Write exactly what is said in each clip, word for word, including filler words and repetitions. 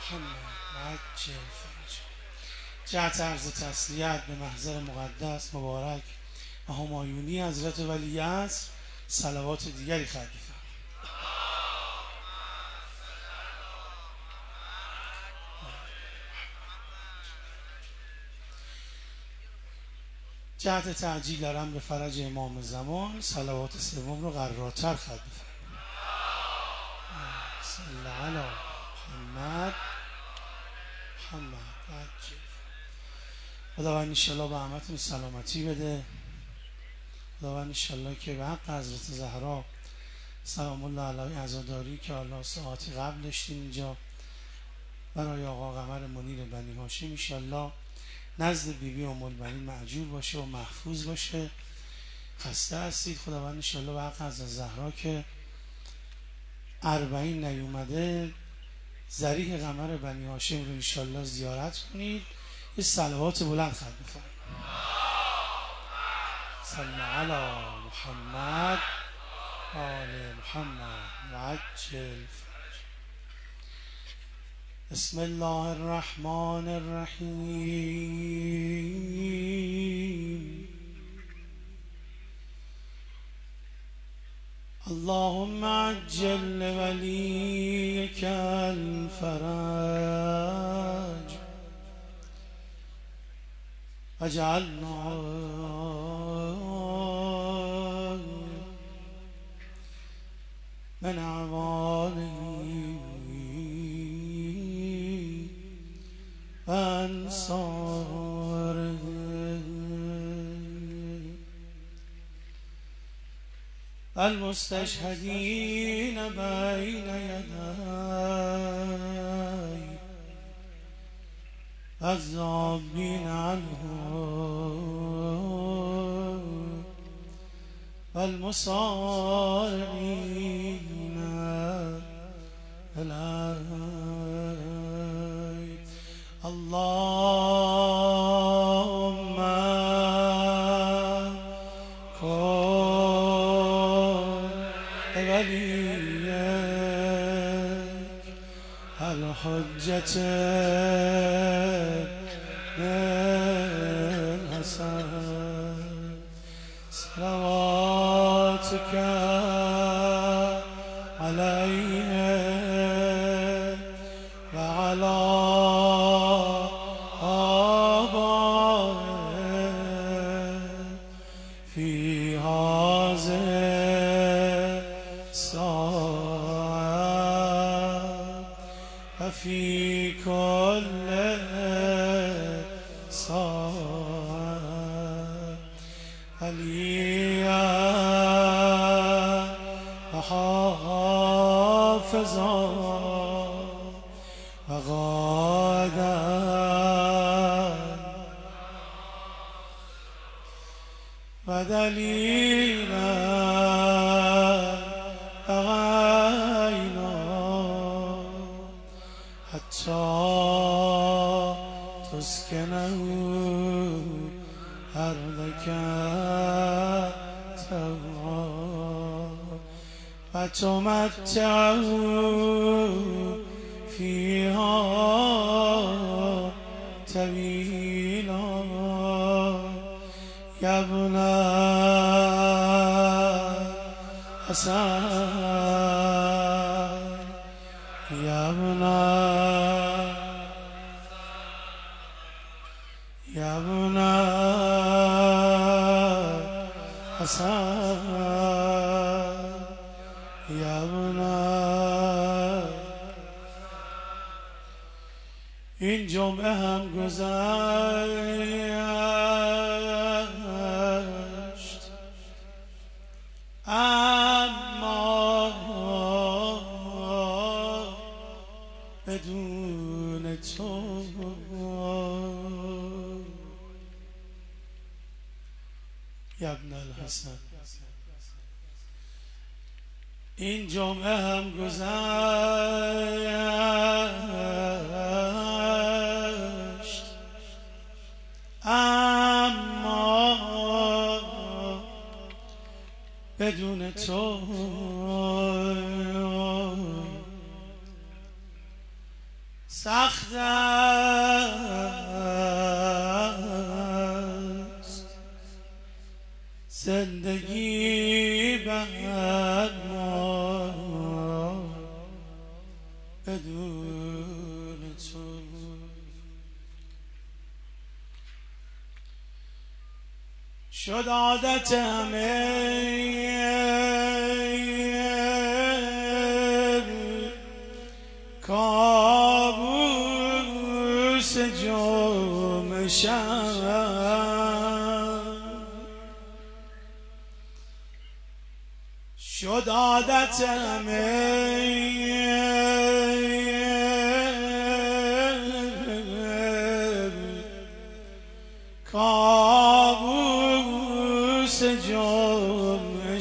محمد عجل فرج. جهت عرض تسلیت به محضر مقدس مبارک و همایونی حضرت ولی عصر صلوات دیگری خواهد فرمود. جهت تعجیل الامر فرج امام زمان صلوات سوم رو قرارتر خواهد فرمود. صلی علی محمد محمد عجل. خداوند انشالله به همتون سلامتی بده. خداوند انشالله که به حق حضرت زهرا سلام الله علیها عزاداری که الله ساعتی قبل داشتیم اینجا برای آقا قمر منیر بنی هاشم انشالله نزد بیبی ام البنین معجور باشه و محفوظ باشه. خسته هستید، خداوند انشالله به حق حضرت زهرا که اربعین نیومده ذریح قمر بنی هاشم رو انشالله زیارت کنید. یه صلوات بلند خواهد بفرمایید. صلی علی محمد آل محمد و عجل فرج. بسم الله الرحمن الرحیم. اللهم عجل وليك الفرج واجعلنا من أعوانه وأنصاره. المستشهدين بين يدي الذابين عنه والمصارعين إليه. اللهم وليك الحجة الحسن صلواتك عليه وعلى آبائه في هذه الساعة وفي كل ساعة عليا وحافظا وغادا ودليلا وعينا حتى تسكنه أرضك وتمتعه فيها طويلا. يا ابن حسن يا ابن يا ابن حسن يا ابن. این جمعه هم گذشت اما بدون تو. یا ابن الحسن این جمعه هم گذشت اما بدون تو. سخت است زندگی بر ما بدون تو. شد عادت همه کابوس جمع شب، شد عادت همه کابوس جمع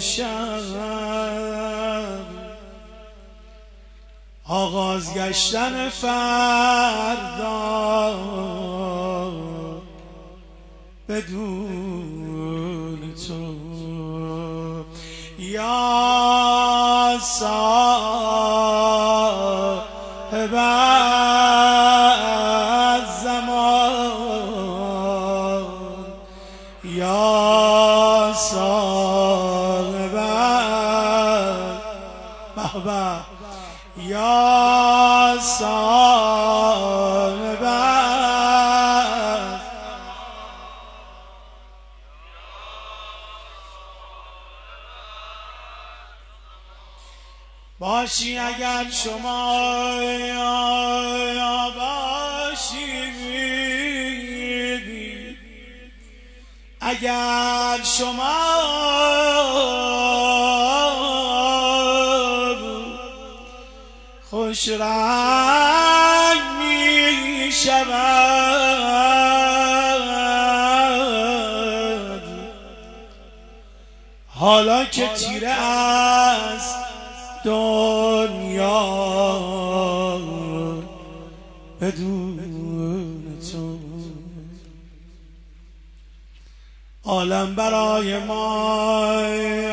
شب، آغاز گشتن فردا بدون تو. یا صاحب الزمان، یا صاحب بابا، یا صاحب باشی اگر شما باشی، اگر شما خوش رنگ می شود، حالا که تیره است دنیا بدون تو. عالم برای ما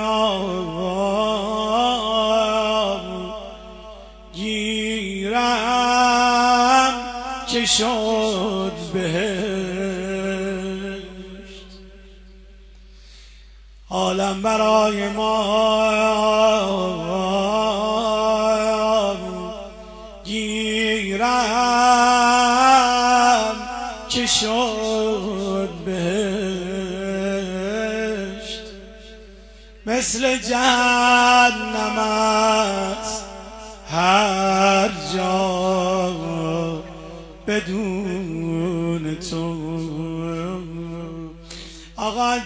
گیرم که شد بهشت، عالم برای ما گیرم که شد بهشت، مثل جهنم است هر جا بدون تو. آقا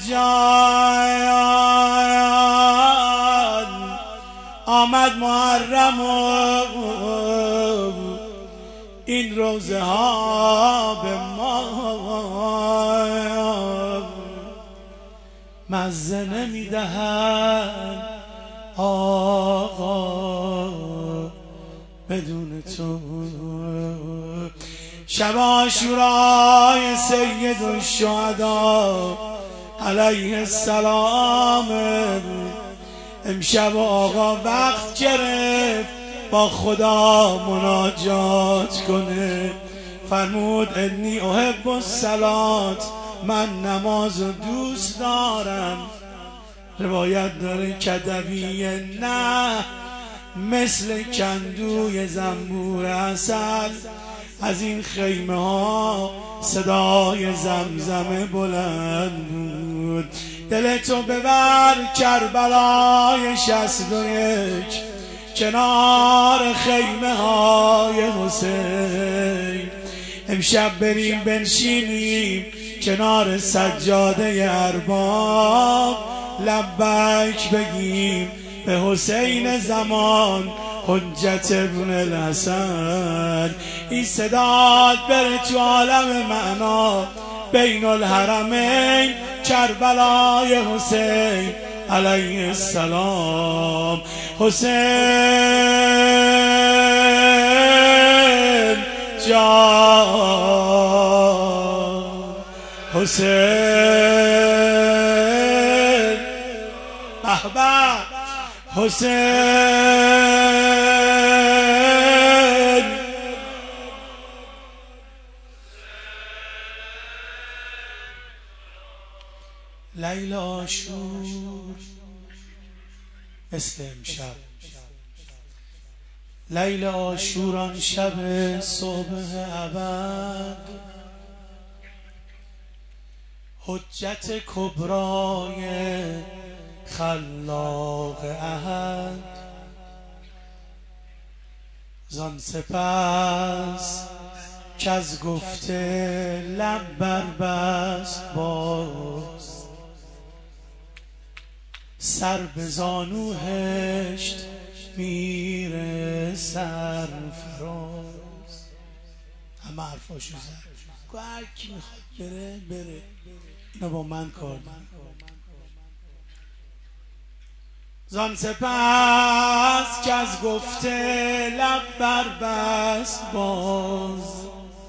جان آمد محرم و این روزه ها به ما مزه نمیدهند آقا بدون تو. شب عاشورای سید الشهدا علیه السلام، امشب آقا وقت گرفت با خدا مناجات کنه، فرمود انی احب الصلات، من نماز دوست دارم. روایت داره کدویه نه مثل کندوی زنبور عسل، از این خیمه ها صدای زمزمه بلند بود. دلتو ببر کربلای شصت و یک، کنار خیمه های حسین، امشب بریم بنشینیم کنار سجاده ارباب، لبیک بگیم به حسین زمان حجت ابن الحسن. این صدات بره تو عالم معنا، بین الحرمین کربلای حسین علیه السلام. حسین جان، حسین احباب، حسین، لیل عاشور مثل امشب، لیل عاشور آن شب صبح ابد، حجت کبرای خلاق احد. زان سپس کز گفته لب بربست باز، سر به زانو هشت میره سرفراز. همه حرفاشو زد، گو هر کی میخواد بره بره، اینا با من کار دارن. زان سپس که از گفته لب بربست باز،